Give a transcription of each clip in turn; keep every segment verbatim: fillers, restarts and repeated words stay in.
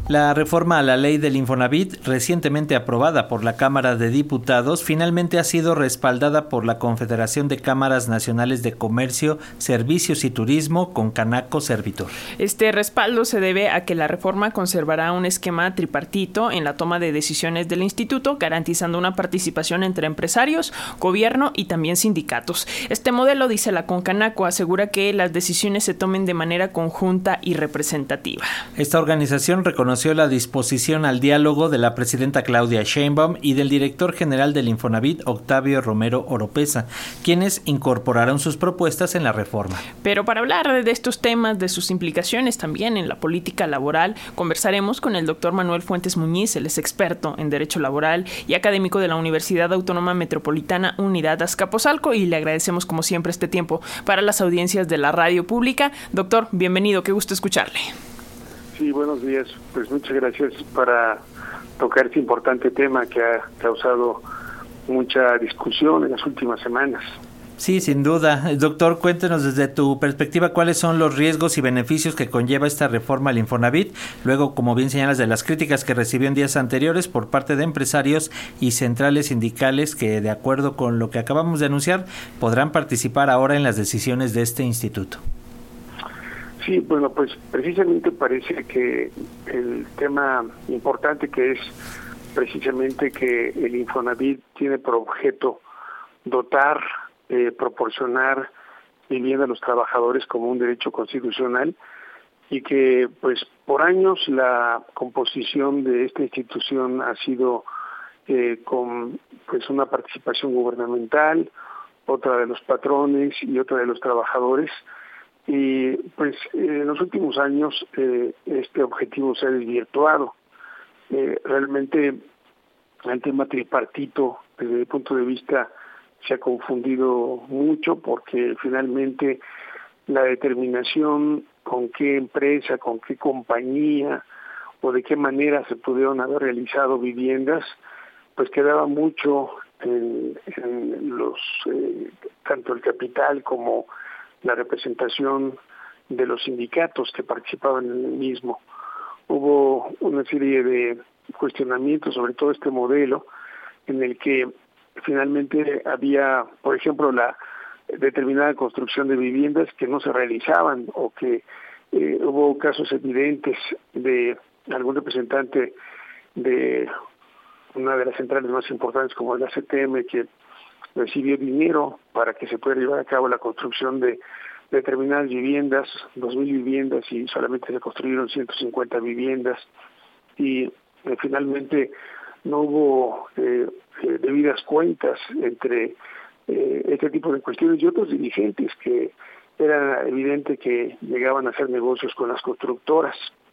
La reforma a la ley del Infonavit, recientemente aprobada por la Cámara de Diputados, finalmente ha sido respaldada por la Confederación de Cámaras Nacionales de Comercio, Servicios y Turismo, Concanaco Servitur. Este respaldo se debe a que la reforma conservará un esquema tripartito en la toma de decisiones del instituto, garantizando una participación entre empresarios, gobierno y también sindicatos. Este modelo, dice la Concanaco, asegura que las decisiones se tomen de manera conjunta y representativa. Esta organización reconoció la disposición al diálogo de la presidenta Claudia Sheinbaum y del director general del Infonavit, Octavio Romero Oropesa, quienes incorporaron sus propuestas en la reforma. Pero para hablar de estos temas, de sus implicaciones también en la política laboral, conversaremos con el doctor Manuel Fuentes Muñiz. Él es experto en Derecho Laboral y académico de la Universidad Autónoma Metropolitana Unidad Azcapotzalco, y le agradecemos como siempre este tiempo para las audiencias de la radio pública. Doctor, bienvenido, qué gusto escucharle. Sí, buenos días. Pues muchas gracias para tocar este importante tema que ha causado mucha discusión en las últimas semanas. Sí, sin duda. Doctor, cuéntenos desde tu perspectiva cuáles son los riesgos y beneficios que conlleva esta reforma al Infonavit, luego, como bien señalas, de las críticas que recibió en días anteriores por parte de empresarios y centrales sindicales que, de acuerdo con lo que acabamos de anunciar, podrán participar ahora en las decisiones de este instituto. Sí, bueno, pues precisamente parece que el tema importante que es precisamente que el Infonavit tiene por objeto dotar, eh, proporcionar vivienda a los trabajadores como un derecho constitucional, y que pues por años la composición de esta institución ha sido eh, con pues una participación gubernamental, otra de los patrones y otra de los trabajadores. Y pues en los últimos años eh, este objetivo se ha desvirtuado. Eh, realmente el tema tripartito, desde mi punto de vista, se ha confundido mucho, porque finalmente la determinación con qué empresa, con qué compañía o de qué manera se pudieron haber realizado viviendas, pues quedaba mucho en, en los eh, tanto el capital como la representación de los sindicatos que participaban en el mismo. Hubo una serie de cuestionamientos sobre todo este modelo, en el que finalmente había, por ejemplo, la determinada construcción de viviendas que no se realizaban, o que eh, hubo casos evidentes de algún representante de una de las centrales más importantes como la C T M, que recibió dinero para que se pudiera llevar a cabo la construcción de determinadas viviendas, dos mil viviendas, y solamente se construyeron ciento cincuenta viviendas, y eh, finalmente no hubo eh, eh, debidas cuentas entre eh, este tipo de cuestiones y otros dirigentes que era evidente que llegaban a hacer negocios con las constructoras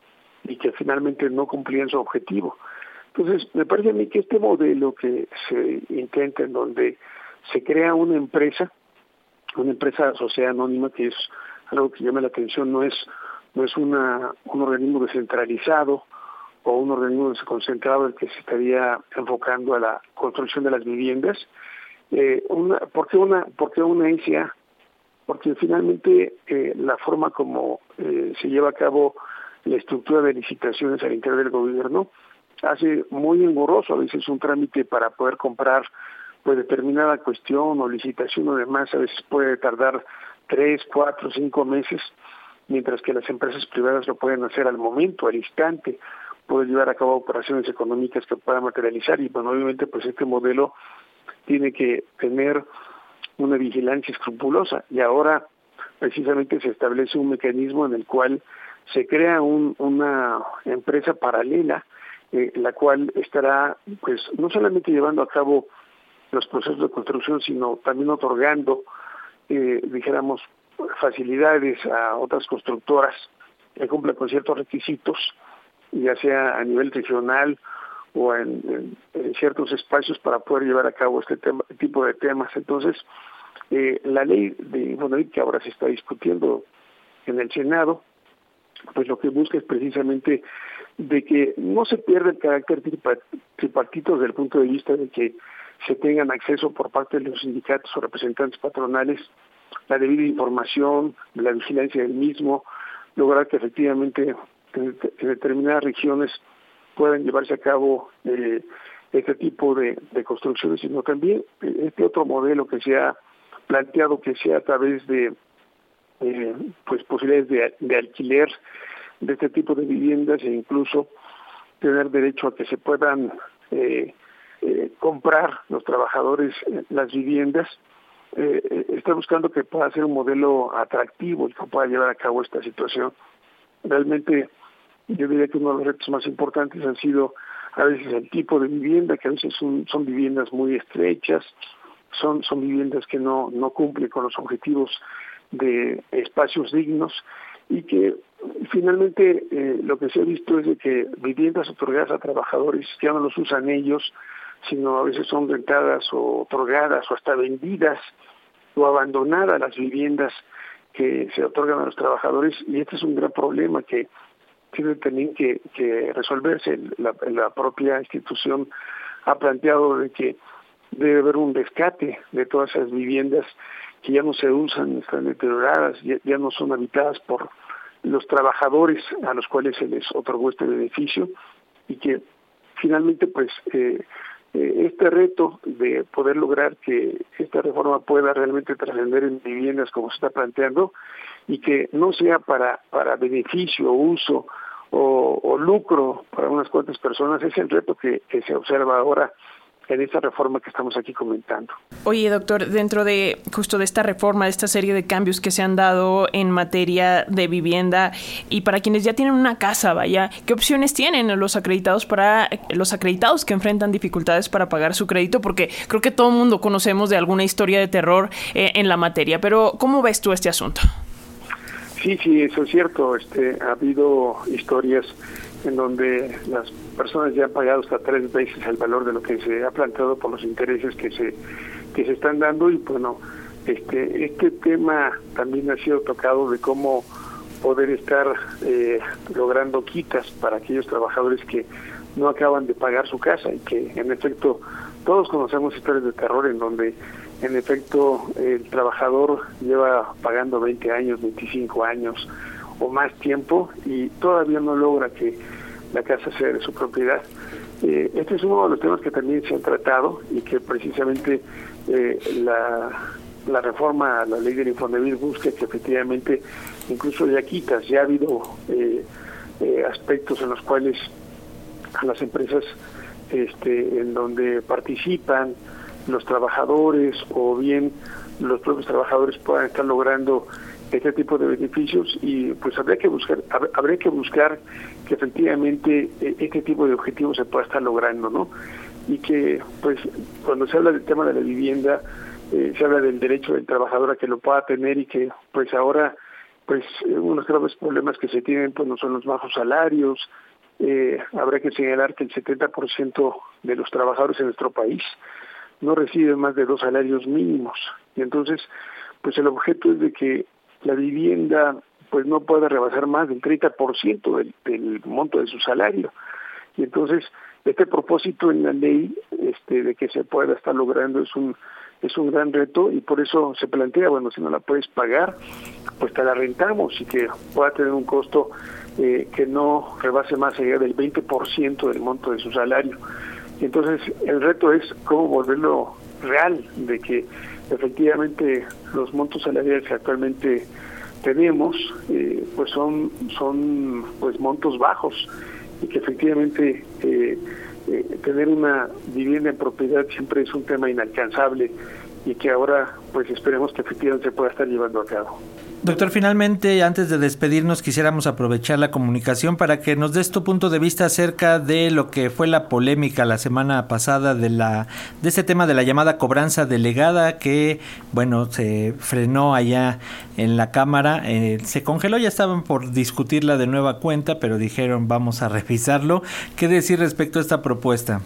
y que finalmente no cumplían su objetivo. Entonces, me parece a mí que este modelo que se intenta, en donde se crea una empresa, una empresa sociedad anónima, que es algo que llama la atención, no es no es una un organismo descentralizado o un organismo desconcentrado el que se estaría enfocando a la construcción de las viviendas. Eh, una, ¿Por qué una por qué una S A? Porque finalmente eh, la forma como eh, se lleva a cabo la estructura de licitaciones al interior del gobierno hace muy engorroso a veces un trámite para poder comprar pues determinada cuestión o licitación o demás. A veces puede tardar tres, cuatro, cinco meses, mientras que las empresas privadas lo pueden hacer al momento, al instante, pueden llevar a cabo operaciones económicas que puedan materializar. Y bueno, obviamente pues este modelo tiene que tener una vigilancia escrupulosa, y ahora precisamente se establece un mecanismo en el cual se crea un, una empresa paralela, eh, la cual estará pues no solamente llevando a cabo los procesos de construcción, sino también otorgando, eh, dijéramos, facilidades a otras constructoras que cumplan con ciertos requisitos, ya sea a nivel regional o en, en, en ciertos espacios, para poder llevar a cabo este tema, tipo de temas. Entonces, eh, la ley de Infonavit, que ahora se está discutiendo en el Senado, pues lo que busca es precisamente de que no se pierda el carácter tripartito desde el punto de vista de que se tengan acceso por parte de los sindicatos o representantes patronales la debida información, la vigilancia del mismo, lograr que efectivamente en, en determinadas regiones puedan llevarse a cabo eh, este tipo de, de construcciones, sino también este otro modelo que se ha planteado, que sea a través de eh, pues posibilidades de, de alquiler de este tipo de viviendas e incluso tener derecho a que se puedan eh, eh, comprar los trabajadores eh, las viviendas. Eh, está buscando que pueda ser un modelo atractivo y que pueda llevar a cabo esta situación. Realmente yo diría que uno de los retos más importantes han sido a veces el tipo de vivienda, que a veces son, son viviendas muy estrechas, son, son viviendas que no, no cumplen con los objetivos de espacios dignos y que finalmente eh, lo que se ha visto es de que viviendas otorgadas a trabajadores ya no los usan ellos, sino a veces son rentadas o otorgadas o hasta vendidas o abandonadas las viviendas que se otorgan a los trabajadores, y este es un gran problema que tiene también que, que resolverse. La, la propia institución ha planteado de que debe haber un rescate de todas esas viviendas que ya no se usan, están deterioradas, ya, ya no son habitadas por los trabajadores a los cuales se les otorgó este beneficio, y que finalmente pues eh, eh, este reto de poder lograr que esta reforma pueda realmente trascender en viviendas como se está planteando y que no sea para, para beneficio, uso o, o lucro para unas cuantas personas, es el reto que, que se observa ahora en esta reforma que estamos aquí comentando. Oye, doctor, dentro de justo de esta reforma, de esta serie de cambios que se han dado en materia de vivienda y para quienes ya tienen una casa, vaya, ¿qué opciones tienen los acreditados para los acreditados que enfrentan dificultades para pagar su crédito? Porque creo que todo el mundo conocemos de alguna historia de terror eh, en la materia, pero ¿cómo ves tú este asunto? Sí, sí, eso es cierto. Este, ha habido historias en donde las personas ya han pagado hasta tres veces el valor de lo que se ha planteado por los intereses que se que se están dando, y bueno, este este tema también ha sido tocado de cómo poder estar eh, logrando quitas para aquellos trabajadores que no acaban de pagar su casa, y que en efecto todos conocemos historias de terror en donde en efecto el trabajador lleva pagando veinte años, veinticinco años o más tiempo y todavía no logra que la casa sea de su propiedad. Eh, este es uno de los temas que también se han tratado y que precisamente eh, la, la reforma a la ley del Infonavit busca que efectivamente incluso ya quitas, ya ha habido eh, eh, aspectos en los cuales a las empresas este, en donde participan los trabajadores o bien los propios trabajadores puedan estar logrando este tipo de beneficios, y pues habría que buscar habría que buscar que efectivamente este tipo de objetivos se pueda estar logrando, ¿no? Y que pues cuando se habla del tema de la vivienda eh, se habla del derecho del trabajador a que lo pueda tener, y que pues ahora pues uno de los graves problemas que se tienen pues no son los bajos salarios. Eh, habrá que señalar que el setenta por ciento de los trabajadores en nuestro país no reciben más de dos salarios mínimos, y entonces pues el objeto es de que la vivienda pues no pueda rebasar más del treinta por ciento del, del monto de su salario, y entonces este propósito en la ley este de que se pueda estar logrando es un es un gran reto, y por eso se plantea, bueno, si no la puedes pagar pues te la rentamos, y que pueda tener un costo eh, que no rebase más allá del veinte por ciento del monto de su salario. Y entonces el reto es cómo volverlo real, de que efectivamente los montos salariales que actualmente tenemos eh, pues son son pues montos bajos, y que efectivamente eh, eh, tener una vivienda en propiedad siempre es un tema inalcanzable, y que ahora pues esperemos que efectivamente se pueda estar llevando a cabo. Doctor, finalmente, antes de despedirnos, quisiéramos aprovechar la comunicación para que nos des tu punto de vista acerca de lo que fue la polémica la semana pasada de la de este tema de la llamada cobranza delegada, que, bueno, se frenó allá en la Cámara, eh, se congeló, ya estaban por discutirla de nueva cuenta, pero dijeron vamos a revisarlo. ¿Qué decir respecto a esta propuesta?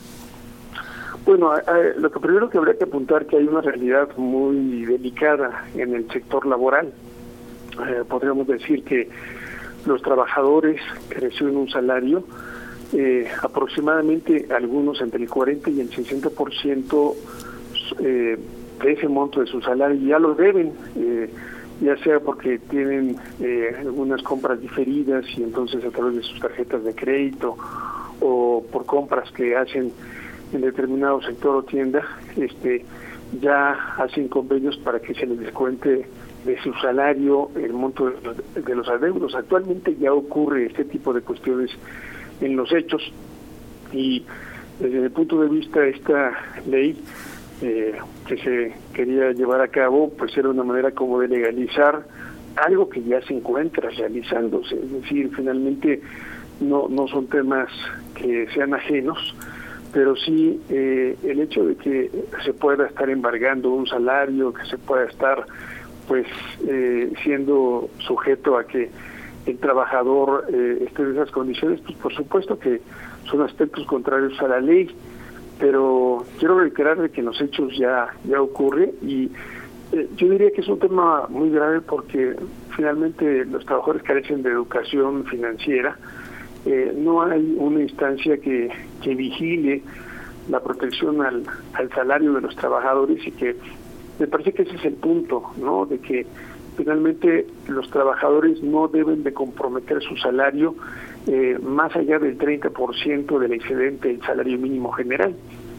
Bueno, eh, lo que primero que habría que apuntar que hay una realidad muy delicada en el sector laboral. Eh, podríamos decir que los trabajadores que reciben un salario, eh, aproximadamente algunos entre el cuarenta y el sesenta por ciento eh, de ese monto de su salario ya lo deben, eh, ya sea porque tienen eh, algunas compras diferidas y entonces a través de sus tarjetas de crédito o por compras que hacen en determinado sector o tienda, este ya hacen convenios para que se les descuente de su salario el monto de, de los adeudos. Actualmente ya ocurre este tipo de cuestiones en los hechos y desde mi punto de vista esta ley eh, que se quería llevar a cabo pues era una manera como de legalizar algo que ya se encuentra realizándose, es decir, finalmente no, no son temas que sean ajenos, pero sí eh, el hecho de que se pueda estar embargando un salario, que se pueda estar pues eh, siendo sujeto a que el trabajador eh, esté en esas condiciones, pues por supuesto que son aspectos contrarios a la ley, pero quiero reiterar de que en los hechos ya, ya ocurre y eh, yo diría que es un tema muy grave porque finalmente los trabajadores carecen de educación financiera. Eh, no hay una instancia que, que vigile la protección al, al salario de los trabajadores y que me parece que ese es el punto, ¿no? De que finalmente los trabajadores no deben de comprometer su salario eh, más allá del treinta por ciento del excedente del salario mínimo general.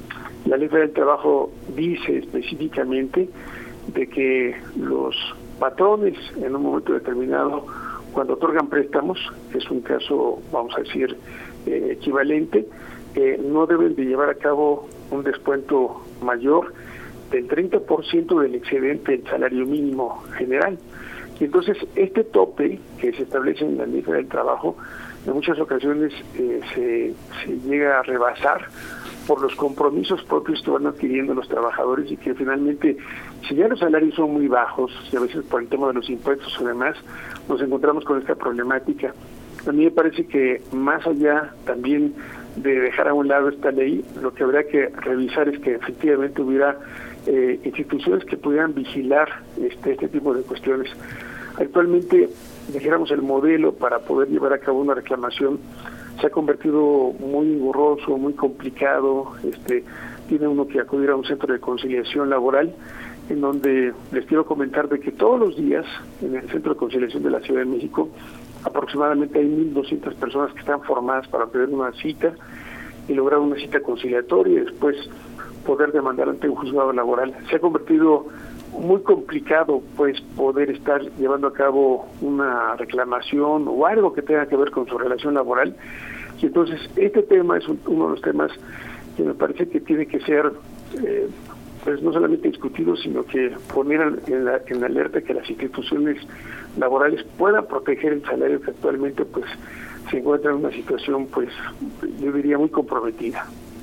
La Ley Federal del Trabajo dice específicamente de que los patrones en un momento determinado, cuando otorgan préstamos, que es un caso, vamos a decir, eh, equivalente, eh, no deben de llevar a cabo un descuento mayor del treinta por ciento del excedente del salario mínimo general. Y entonces este tope que se establece en la Ley Federal del Trabajo, en muchas ocasiones eh, se, se llega a rebasar por los compromisos propios que van adquiriendo los trabajadores y que finalmente, si ya los salarios son muy bajos, y a veces por el tema de los impuestos y demás, nos encontramos con esta problemática. A mí me parece que más allá también de dejar a un lado esta ley, lo que habría que revisar es que efectivamente hubiera eh, instituciones que pudieran vigilar este, este tipo de cuestiones. Actualmente, dijéramos, el modelo para poder llevar a cabo una reclamación se ha convertido muy engorroso, muy complicado. Este, tiene uno que acudir a un centro de conciliación laboral, en donde les quiero comentar de que todos los días en el Centro de Conciliación de la Ciudad de México aproximadamente hay mil doscientas personas que están formadas para tener una cita y lograr una cita conciliatoria y después poder demandar ante un juzgado laboral. Se ha convertido muy complicado pues poder estar llevando a cabo una reclamación o algo que tenga que ver con su relación laboral, y entonces este tema es un, uno de los temas que me parece que tiene que ser eh, pues no solamente discutido, sino que poner en, la, en alerta que las instituciones laborales puedan proteger el salario que actualmente pues se encuentra en una situación pues yo diría muy comprometida.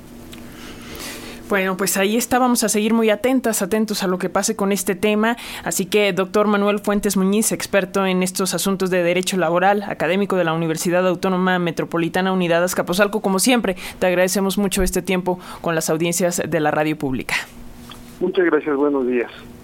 Bueno, pues ahí está, vamos a seguir muy atentas, atentos a lo que pase con este tema. Así que, doctor Manuel Fuentes Muñiz, experto en estos asuntos de derecho laboral, académico de la Universidad Autónoma Metropolitana Unidad Azcapotzalco, como siempre, te agradecemos mucho este tiempo con las audiencias de la radio pública. Muchas gracias, buenos días.